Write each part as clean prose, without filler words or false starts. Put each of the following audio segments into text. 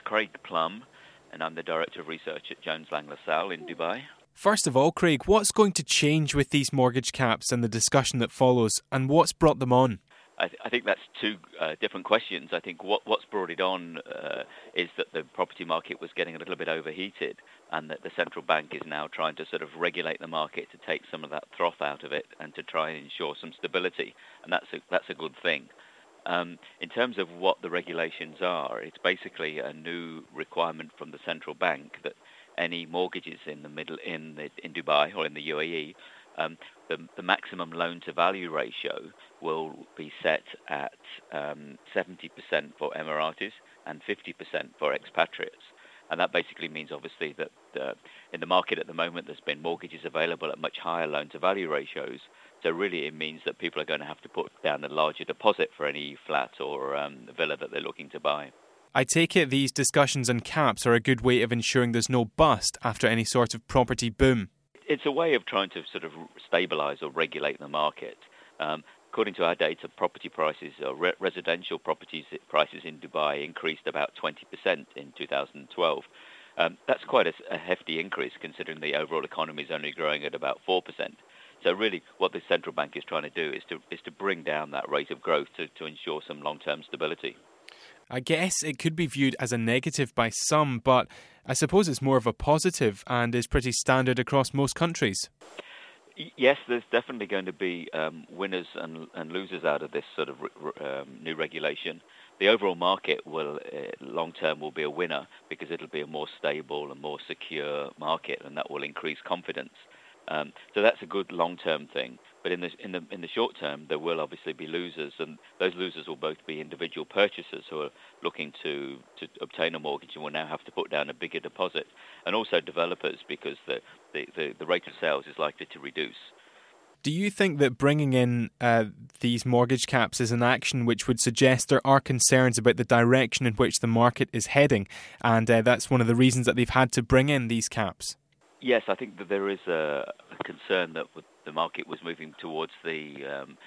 Craig Plum, and I'm the Director of Research at Jones Lang LaSalle in Dubai. First of all, Craig, what's going to change with these mortgage caps and the discussion that follows, and what's brought them on? I think that's two different questions. I think what's brought it on is that the property market was getting a little bit overheated, and that the central bank is now trying to sort of regulate the market to take some of that froth out of it and to try and ensure some stability, and that's a good thing. In terms of what the regulations are, it's basically a new requirement from the central bank that any mortgages in Dubai or in the UAE, the maximum loan-to-value ratio will be set at 70% for Emiratis and 50% for expatriates. And that basically means, obviously, that in the market at the moment, there's been mortgages available at much higher loan-to-value ratios. So really, it means that people are going to have to put down a larger deposit for any flat or villa that they're looking to buy. I take it these discussions on caps are a good way of ensuring there's no bust after any sort of property boom. It's a way of trying to sort of stabilise or regulate the market. According to our data, property prices, or residential properties prices in Dubai increased about 20% in 2012. That's quite a hefty increase considering the overall economy is only growing at about 4%. So really what the central bank is trying to do is to bring down that rate of growth to ensure some long-term stability. I guess it could be viewed as a negative by some, but I suppose it's more of a positive and is pretty standard across most countries. Yes, there's definitely going to be winners and losers out of this sort of new regulation. The overall market will, long-term, will be a winner because it'll be a more stable and more secure market, and that will increase confidence. So that's a good long-term thing. But in the short term, there will obviously be losers, and those losers will both be individual purchasers who are looking to obtain a mortgage and will now have to put down a bigger deposit, and also developers because the rate of sales is likely to reduce. Do you think that bringing in these mortgage caps is an action which would suggest there are concerns about the direction in which the market is heading, and that's one of the reasons that they've had to bring in these caps? Yes, I think that there is a concern that the market was moving towards the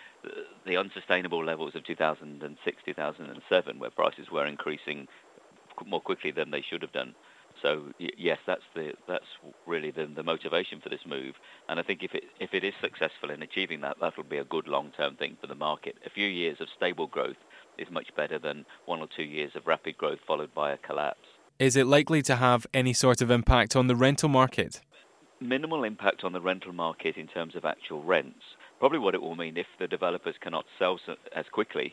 unsustainable levels of 2006, 2007, where prices were increasing more quickly than they should have done. So yes, that's really the motivation for this move. And I think if it is successful in achieving that, that will be a good long-term thing for the market. A few years of stable growth is much better than 1 or 2 years of rapid growth followed by a collapse. Is it likely to have any sort of impact on the rental market? Minimal impact on the rental market in terms of actual rents. Probably what it will mean, if the developers cannot sell as quickly,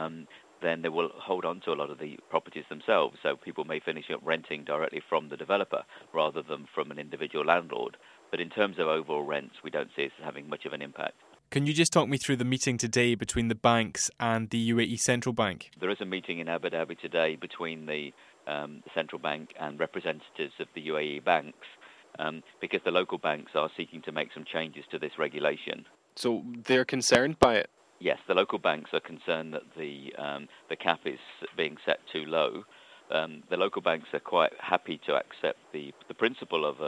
then they will hold on to a lot of the properties themselves. So people may finish up renting directly from the developer rather than from an individual landlord. But in terms of overall rents, we don't see it as having much of an impact. Can you just talk me through the meeting today between the banks and the UAE Central Bank? There is a meeting in Abu Dhabi today between the central bank and representatives of the UAE banks, because the local banks are seeking to make some changes to this regulation. So they're concerned by it? Yes, the local banks are concerned that the cap is being set too low. The local banks are quite happy to accept the principle of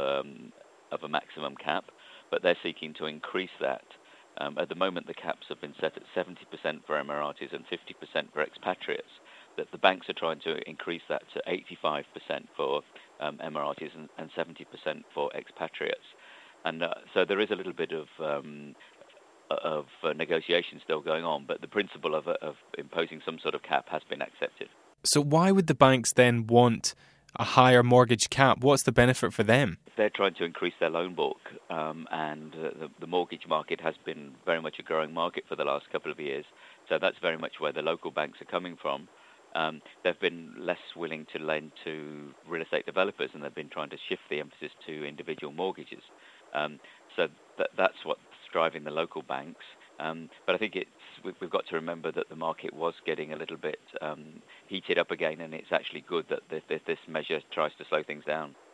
a maximum cap, but they're seeking to increase that. At the moment, the caps have been set at 70% for Emiratis and 50% for expatriates. That the banks are trying to increase that to 85% for Emiratis and 70% for expatriates. And so there is a little bit of negotiation still going on, but the principle of imposing some sort of cap has been accepted. So why would the banks then want a higher mortgage cap? What's the benefit for them? They're trying to increase their loan book, and the mortgage market has been very much a growing market for the last couple of years. So that's very much where the local banks are coming from. They've been less willing to lend to real estate developers, and they've been trying to shift the emphasis to individual mortgages. So that's what's driving the local banks. But I think we've got to remember that the market was getting a little bit heated up again, and it's actually good that this measure tries to slow things down.